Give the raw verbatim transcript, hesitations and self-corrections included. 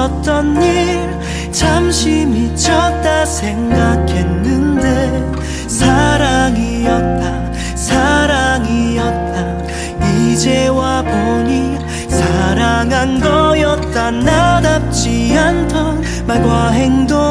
있었던 일 잠시 미쳤다 생각했는데 사랑이었다 사랑이었다 이제 와보니 사랑한 거였다 나답지 않던 말과 행동